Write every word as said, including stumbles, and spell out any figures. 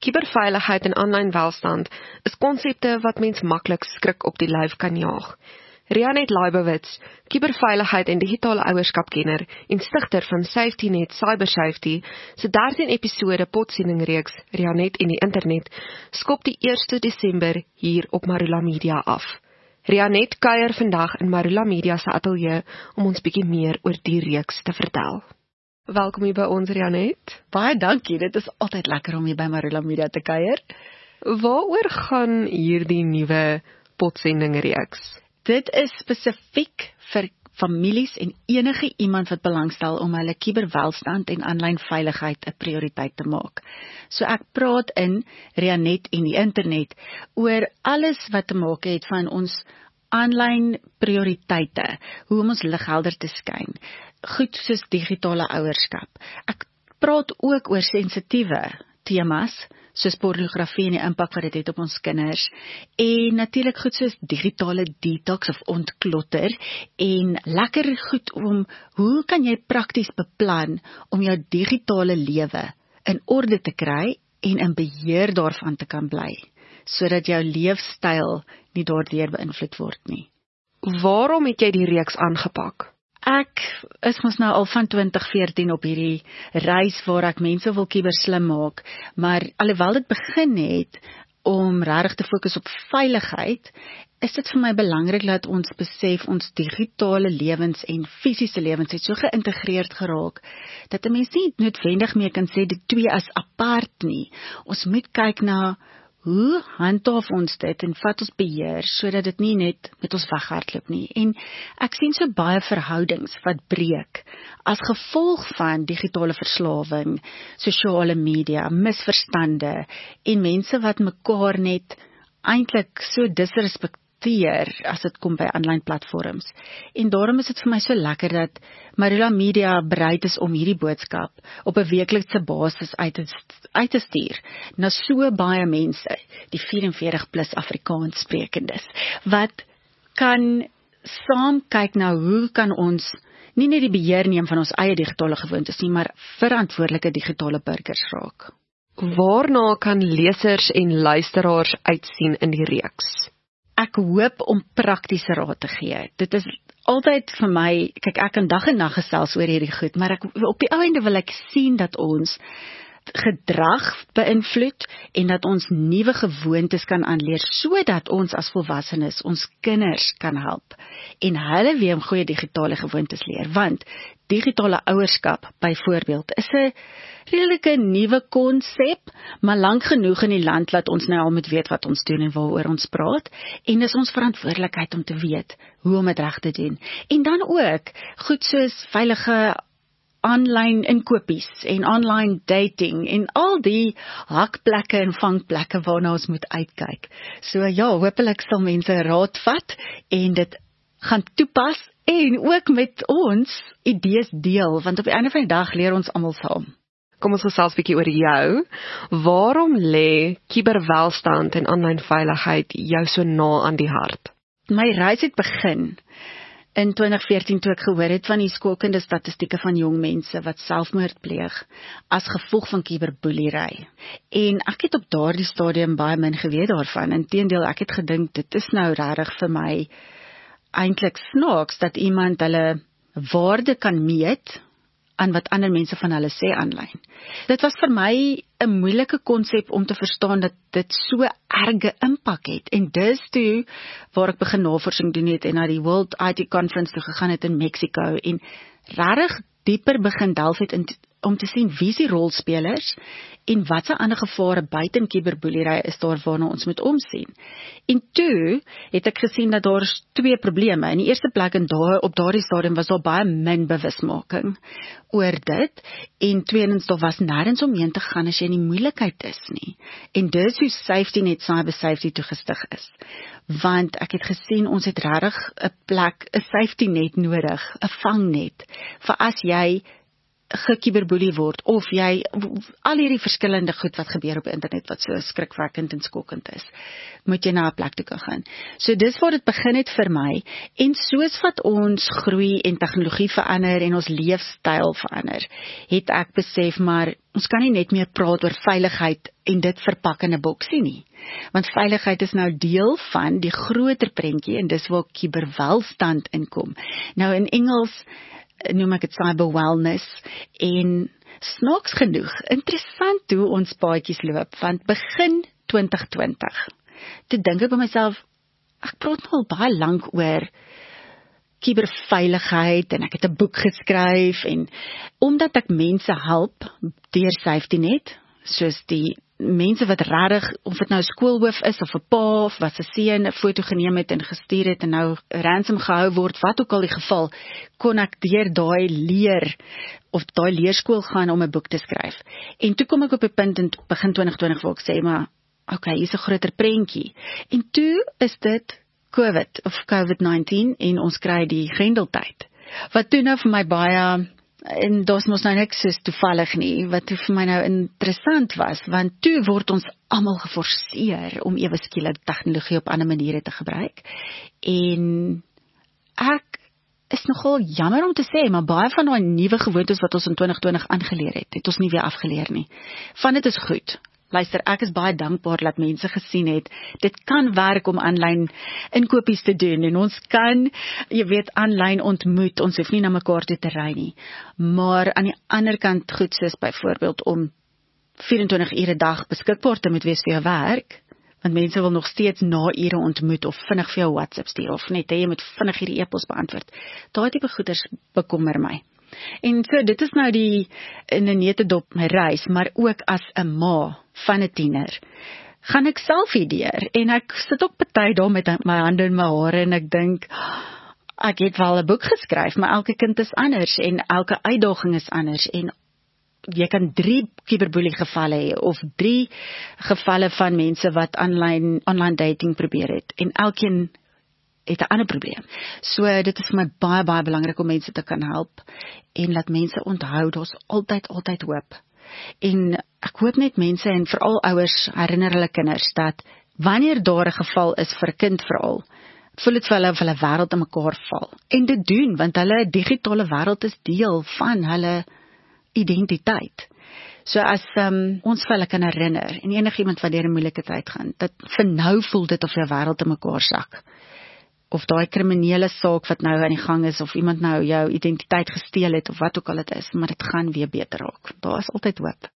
Kiberveiligheid en aanlyn welstand is konsepte wat mens maklik skrik op die lyf kan jaag. Rianet Leibowitz, kiberveiligheid en digitale ouerskapkenner en stigter van SafetyNet Cybersafety, se dertien episode potsendingreeks Rianet en die internet, skop die eerste Desember hier op Marula Media af. Rianet kuier vandag in Marula Media se ateljee om ons bietjie meer oor die reeks te vertel. Welkom hier by ons, Rianet. Baie dankie, dit is altyd lekker om hier by Marula Media te kuier. Waaroor gaan hierdie nuwe potsendingreeks? Dit is spesifiek vir families en enige iemand wat belangstel om hulle kiberwelstand en aanlyn veiligheid 'n prioriteit te maak. So ek praat in Rianet en die internet oor alles wat te maak het van ons aanlyn prioriteite, hoe om ons lig helder te skyn, goed soos digitale ouerskap. Ek praat ook oor sensitiewe temas, soos pornografie en die impak wat dit het op ons kinders, en natuurlik goed soos digitale detox of ontklotter, en lekker goed om, hoe kan jy prakties beplan om jou digitale lewe in orde te kry en in beheer daarvan te kan bly, sodat jou leefstyl nie daardeur beïnvloed word nie. Waarom het jy die reeks aangepak? Ek is mos nou al van twintig veertien op hierdie reis waar ek mense wil kiberslim maak, maar alhoewel dit begin het om regtig te fokus op veiligheid, is dit vir my belangrik dat ons besef ons digitale lewens en fisiese lewens het so geïntegreerd geraak, dat 'n mens nie noodwendig meer kan sê dit twee as apart nie. Ons moet kyk na hoe handhaaf ons dit en vat ons beheer, sodat dit nie net met ons weghardloop nie. En ek sien so baie verhoudings wat breek, as gevolg van digitale verslawing, sosiale media, misverstande, en mense wat mekaar net eintlik so disrespekteer, as dit kom by aanlyn platforms. En daarom is dit vir my so lekker dat Marula Media bereid is om hierdie boodskap op 'n weeklikse basis uit te, uit te stuur na so baie mense, die vyf en veertig plus Afrikaans sprekendes, wat kan saam kyk na hoe kan ons nie net die beheer neem van ons eie digitale gewoontes nie, maar verantwoordelike digitale burgers raak. Waarna kan lesers en luisteraars uitsien in die reeks? Ek hoop om praktiese raad te gee. Dit is altyd vir my, kyk ek kan dag en nag gesels oor hierdie goed, maar ek, op die ou einde wil ek sien dat ons gedrag beïnvloed en dat ons nuwe gewoontes kan aanleer, sodat ons as volwassenes ons kinders kan help en hulle weer goeie digitale gewoontes leer, want digitale ouerskap byvoorbeeld is 'n redelike nuwe konsep, maar lank genoeg in die land laat ons nou al moet weet wat ons doen en waaroor ons praat, en dis ons verantwoordelikheid om te weet hoe om dit reg te doen. En dan ook goed soos veilige aanlyn inkopies en online dating en al die hakplekke en vangplekke waarna ons moet uitkyk. So ja, hopelik sal mense raad vat en dit gaan toepas en ook met ons idees deel, want op die einde van die dag leer ons almal saam. Kom ons gesels bietjie oor jou. Waarom lê kiberwelstand en aanlyn veiligheid jou so na aan die hart? My reis het begin in twintig veertien toe ek gehoor het van die skokkende statistieke van jong mense wat selfmoord pleeg as gevolg van kiberboelery. En ek het op daardie stadium baie min geweet daarvan. Inteendeel, ek het gedink dit is nou regtig vir my eintlik snaaks dat iemand hulle waarde kan meet aan wat ander mense van hulle sê aanlyn. Dit was vir my 'n moeilike konsep om te verstaan dat dit so erge impak het. En dis toe waar ek begin navorsing doen het en na die World I T Conference toe gegaan het in Mexico en regtig dieper begin delf het in om te sien wie is die rolspelers en wat se ander gevare buite in kiberboelery is daar waarna ons moet omsien. En toe het ek gesien dat daar is twee probleme. In die eerste plek en daar op daardie stadium was daar baie min bewusmaking oor dit, en tweedens daar was nêrens omheen te gaan as jy in die moeilikheid is nie. En dis hoe SafetyNet Cybersafety toegestig is. Want ek het gesien ons het regtig 'n plek, 'n safety net nodig, 'n vangnet vir as jy gekiberboelie word, of jy, al hierdie verskillende goed wat gebeur op internet, wat so skrikwekkend en skokkend is, moet jy na 'n plek toe kan gaan. So dis waar dit begin het vir my, en soos wat ons groei en tegnologie verander en ons leefstyl verander, het ek besef, maar ons kan nie net meer praat oor veiligheid en dit verpak in 'n boksie nie. Want veiligheid is nou deel van die groter prentjie, en dis waar kiberwelstand inkom. Nou in Engels noem ek dit cyber wellness, en snaaks genoeg, interessant hoe ons paadjies loop, want begin twintig twintig, toe dink ek by myself, ek praat nou al baie lank oor kiberveiligheid, en ek het 'n boek geskryf, en omdat ek mense help deur SafetyNet, soos die mense wat regtig, of dit nou 'n skoolhoof is, of 'n pa, of wat se seun 'n foto geneem het en gestuur het, en nou ransom gehou word, wat ook al die geval, kon ek deur daai leer, of daai leerskool gaan om 'n boek te skryf. En toe kom ek op 'n punt in begin twintig twintig waar ek sê, maar, ok, hier's 'n groter prentjie. En toe is dit COVID, of COVID nineteen, en ons kry die Grendeltyd. Wat toe nou vir my baie, en daar's mos nou niks soos toevallig nie, wat toe vir my nou interessant was, want toe word ons almal geforseer om ewe skielik tegnologie op ander maniere te gebruik, en ek is nogal jammer om te sê, maar baie van daai nuwe gewoontes wat ons in twintig twintig aangeleer het, het ons nie weer afgeleer nie. Van dit is goed. Luister, ek is baie dankbaar dat mense gesien het, dit kan werk om aanlyn inkopies te doen, en ons kan, jy weet, aanlyn ontmoet, ons hoef nie na mekaar toe te ry nie, maar aan die ander kant goed soos byvoorbeeld om vyf en twintig ure 'n dag beskikbaar te moet wees vir jou werk, want mense wil nog steeds na ure ontmoet, of vinnig vir jou WhatsApp stuur, of net hê jy moet vinnig hierdie e-pos beantwoord. Daai tipe goeders bekommer my. En so, dit is nou die in 'n netedop my reis, maar ook as 'n ma van 'n tiener, gaan ek self hierdeur, en ek sit ook party daar met my hande in my hare, en ek dink, ek het wel 'n boek geskryf, maar elke kind is anders, en elke uitdaging is anders, en jy kan drie kiberboelie gevalle hê, of drie gevalle van mense wat online, online dating probeer het, en elkeen het 'n ander probleem. So dit is vir my baie, baie belangrik om mense te kan help, en laat mense onthou, daar's altyd, altyd hoop. En ek hoop net mense, en veral ouers, herinner hulle kinders, dat wanneer daar 'n geval is vir 'n kind veral, voel dit vir hulle of hulle wêreld in mekaar val. En dit doen, want hulle digitale wêreld is deel van hulle identiteit. So as um, ons vir hulle kan herinner, en enigiemand wat deur 'n moeilike tyd gaan, dat vir nou voel dit of jou wêreld in mekaar sak, of daai kriminele saak wat nou aan die gang is, of iemand nou jou identiteit gesteel het, of wat ook al dit is, maar dit gaan weer beter raak. Daar is altyd hoop.